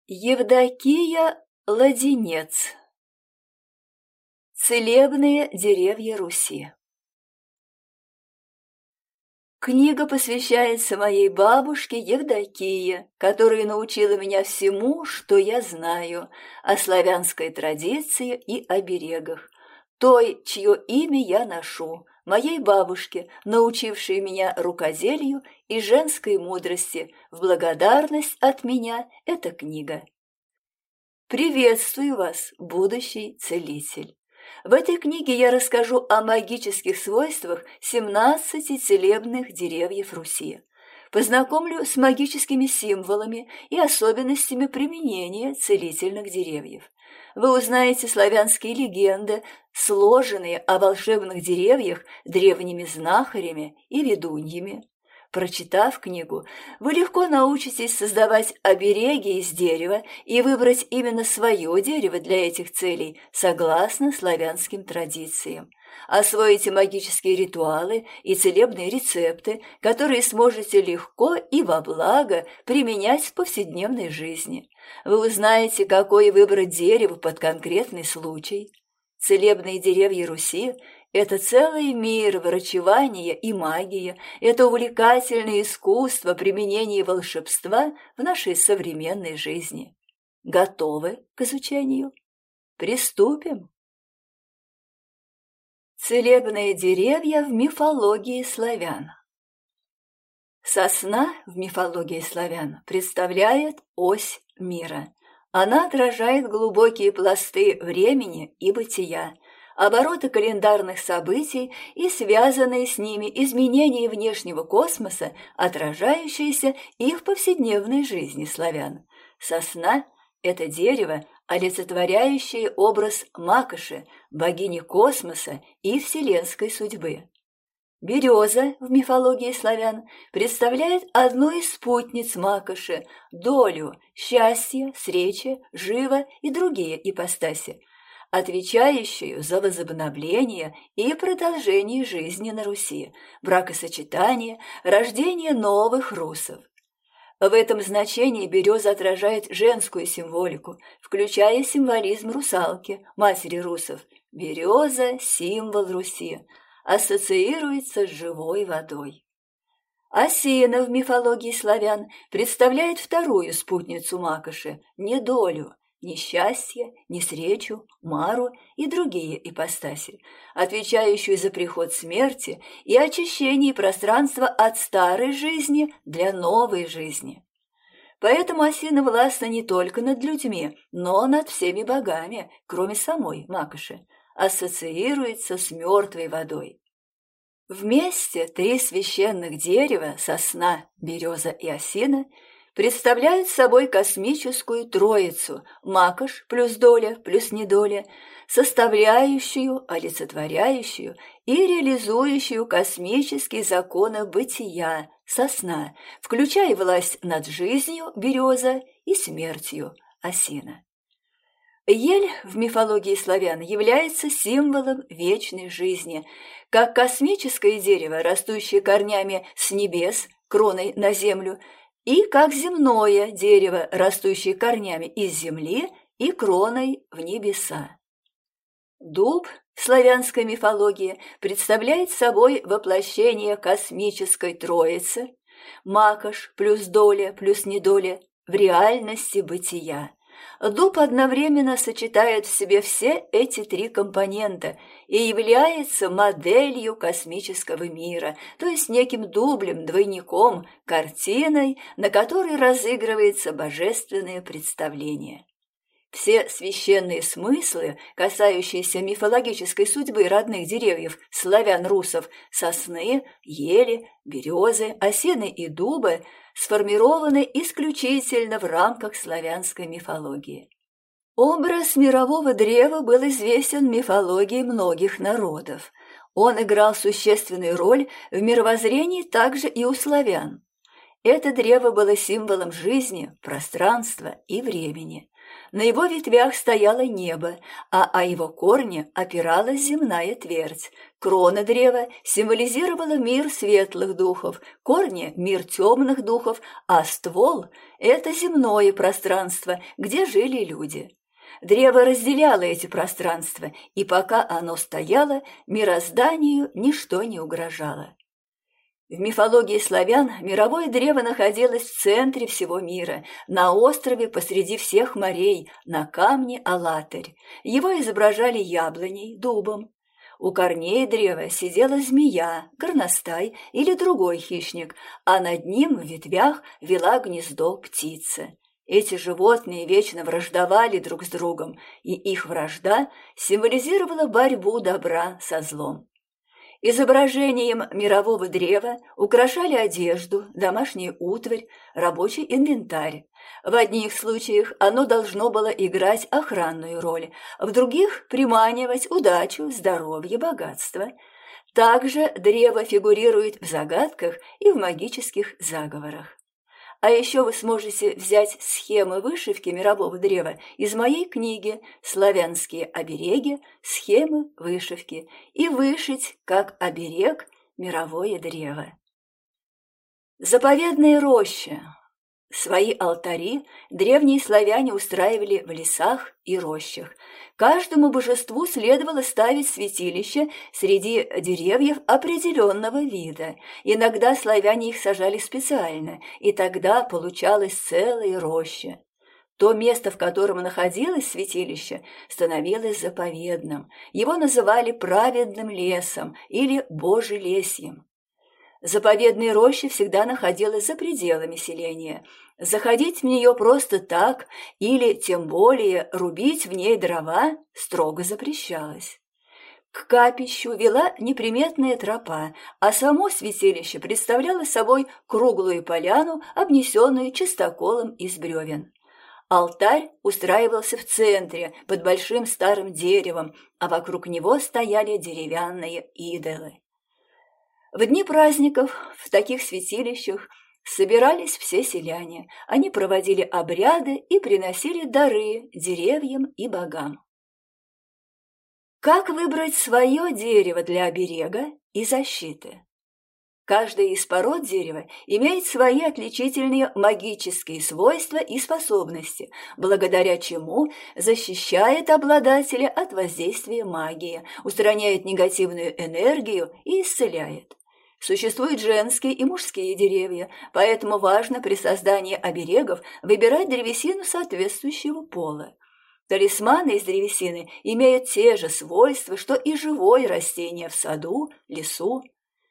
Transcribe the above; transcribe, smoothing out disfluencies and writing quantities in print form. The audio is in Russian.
Евдокия Ладенец. Целебные деревья Руси. Книга посвящается моей бабушке Евдокии, которая научила меня всему, что я знаю о славянской традиции и оберегах, той, чье имя я ношу, моей бабушке, научившей меня рукоделию и женской мудрости. В благодарность от меня эта книга. Приветствую вас, будущий целитель. В этой книге я расскажу о магических свойствах 17 целебных деревьев Руси. Познакомлю с магическими символами и особенностями применения целительных деревьев. Вы узнаете славянские легенды, сложенные о волшебных деревьях древними знахарями и ведуньями. Прочитав книгу, вы легко научитесь создавать обереги из дерева и выбрать именно свое дерево для этих целей, согласно славянским традициям. Освоите магические ритуалы и целебные рецепты, которые сможете легко и во благо применять в повседневной жизни. Вы узнаете, какое выбрать дерево под конкретный случай. Целебные деревья Руси – это целый мир врачевания и магии, это увлекательное искусство применения волшебства в нашей современной жизни. Готовы к изучению? Приступим! Целебные деревья в мифологии славян. Сосна в мифологии славян представляет ось мира. Она отражает глубокие пласты времени и бытия, обороты календарных событий и связанные с ними изменения внешнего космоса, отражающиеся и в повседневной жизни славян. Сосна – это дерево, олицетворяющее образ Макоши, богини космоса и вселенской судьбы. Береза в мифологии славян представляет одну из спутниц Макоши, долю, счастье, сречи, живо и другие ипостаси, отвечающую за возобновление и продолжение жизни на Руси, бракосочетание, рождение новых русов. В этом значении береза отражает женскую символику, включая символизм русалки, матери русов. Береза – символ Руси, ассоциируется с живой водой. Осина в мифологии славян представляет вторую спутницу Макоши – недолю, несчастье, несречу, мару и другие ипостаси, отвечающую за приход смерти и очищение пространства от старой жизни для новой жизни. Поэтому осина властна не только над людьми, но над всеми богами, кроме самой Макоши, ассоциируется с мертвой водой. Вместе три священных дерева – сосна, береза и осина – представляют собой космическую троицу – Макош плюс доля плюс недоля, составляющую, олицетворяющую и реализующую космические законы бытия – сосна, включая власть над жизнью – береза и смертью – осина. Ель в мифологии славян является символом вечной жизни, как космическое дерево, растущее корнями с небес, кроной на землю, и как земное дерево, растущее корнями из земли и кроной в небеса. Дуб в славянской мифологии представляет собой воплощение космической троицы, Макош плюс доля плюс недоля в реальности бытия. Дуб одновременно сочетает в себе все эти три компонента и является моделью космического мира, то есть неким дублем, двойником, картиной, на которой разыгрывается божественное представление. Все священные смыслы, касающиеся мифологической судьбы родных деревьев славян-русов, сосны, ели, березы, осины и дубы, сформированы исключительно в рамках славянской мифологии. Образ мирового древа был известен в мифологии многих народов. Он играл существенную роль в мировоззрении также и у славян. Это древо было символом жизни, пространства и времени. На его ветвях стояло небо, а о его корне опиралась земная твердь. Крона древа символизировала мир светлых духов, корни – мир темных духов, а ствол – это земное пространство, где жили люди. Древо разделяло эти пространства, и пока оно стояло, мирозданию ничто не угрожало. В мифологии славян мировое древо находилось в центре всего мира, на острове посреди всех морей, на камне Алатырь. Его изображали яблоней, дубом. У корней древа сидела змея, горностай или другой хищник, а над ним в ветвях вела гнездо птица. Эти животные вечно враждовали друг с другом, и их вражда символизировала борьбу добра со злом. Изображением мирового древа украшали одежду, домашнюю утварь, рабочий инвентарь. В одних случаях оно должно было играть охранную роль, в других – приманивать удачу, здоровье, богатство. Также древо фигурирует в загадках и в магических заговорах. А еще вы сможете взять схемы вышивки мирового древа из моей книги «Славянские обереги. Схемы вышивки» и вышить, как оберег, мировое древо. Заповедная роща. Свои алтари древние славяне устраивали в лесах и рощах. Каждому божеству следовало ставить святилище среди деревьев определенного вида. Иногда славяне их сажали специально, и тогда получалась целая роща. То место, в котором находилось святилище, становилось заповедным. Его называли праведным лесом или Божелесьем. Заповедная роща всегда находилась за пределами селения. Заходить в нее просто так или, тем более, рубить в ней дрова строго запрещалось. К капищу вела неприметная тропа, а само святилище представляло собой круглую поляну, обнесенную чистоколом из бревен. Алтарь устраивался в центре, под большим старым деревом, а вокруг него стояли деревянные идолы. В дни праздников в таких святилищах собирались все селяне. Они проводили обряды и приносили дары деревьям и богам. Как выбрать свое дерево для оберега и защиты? Каждая из пород дерева имеет свои отличительные магические свойства и способности, благодаря чему защищает обладателя от воздействия магии, устраняет негативную энергию и исцеляет. Существуют женские и мужские деревья, поэтому важно при создании оберегов выбирать древесину соответствующего пола. Талисманы из древесины имеют те же свойства, что и живое растение в саду, лесу